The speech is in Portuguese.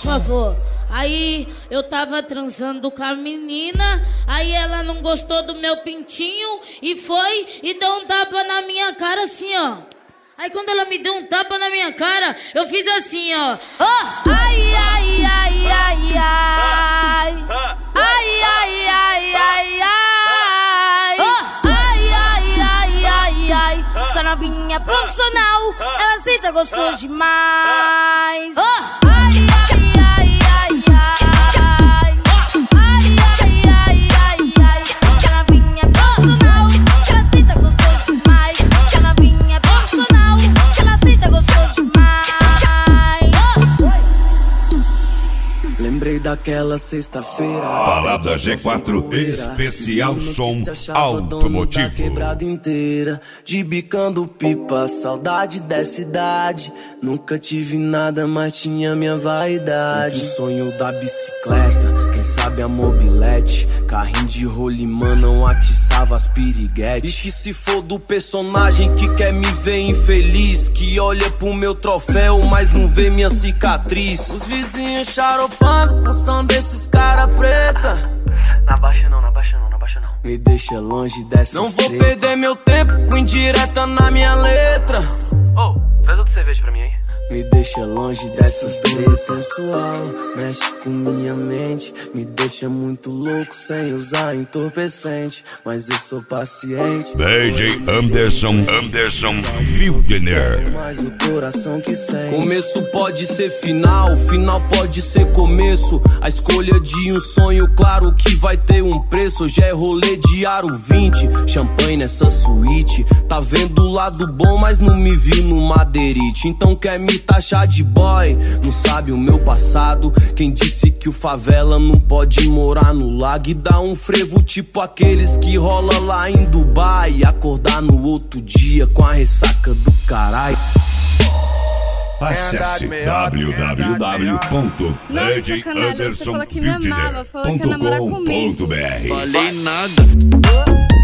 favor. Aí eu tava transando com a menina, aí ela não gostou do meu pintinho e foi e deu um tapa na minha cara assim, ó. Aí quando ela me deu um tapa na minha cara, eu fiz assim, ó. Oh! Ai, ai, ai, ai, ai. Ai, ai, ai, ai, ai. Oh! Ai, ai, ai, ai, ai. Essa novinha profissional, ela senta gostoso demais. Oh! Ai, ai, ai, ai, ai. Ai, ai, ai, ai, ai. Essa novinha profissional, ela senta gostoso demais. Essa novinha profissional, ela senta gostoso demais. Lembrei daquela sexta-feira. Parada G4 especial som automotivo. Quebrada inteira, de bicando pipa, saudade dessa idade. Nunca tive nada, mas tinha minha vaidade. O sonho da bicicleta, quem sabe a mobilete. Carrinho de rolimã não atiçava as piriguetes. E que se for do personagem que quer me ver infeliz, que olha pro meu troféu, mas não vê minha cicatriz. Os vizinhos charopando com som desses cara preta. Na baixa não, na baixa não, na baixa não. Me deixa longe dessa Não vou perder meu tempo com indireta na minha letra. Oh, traz outra cerveja pra mim aí. Me deixa longe dessas três sensual. Mexe com minha mente, me deixa muito louco sem usar entorpecente. Mas eu sou paciente. DJ Anderson Wildner. Mas o coração que sente. Começo pode ser final, final pode ser começo. A escolha de um sonho, claro que vai ter um preço. Hoje é rolê de aro 20, champanhe nessa suíte. Tá vendo o lado bom, mas não me viu no madeirite. Então quer me taxar de boy, não sabe o meu passado. Quem disse que o favela não pode morar no lago e dar um frevo tipo aqueles que rola lá em Dubai e acordar no outro dia com a ressaca do caralho. Acesse www.djandersonwildner.com.br. Falei nada.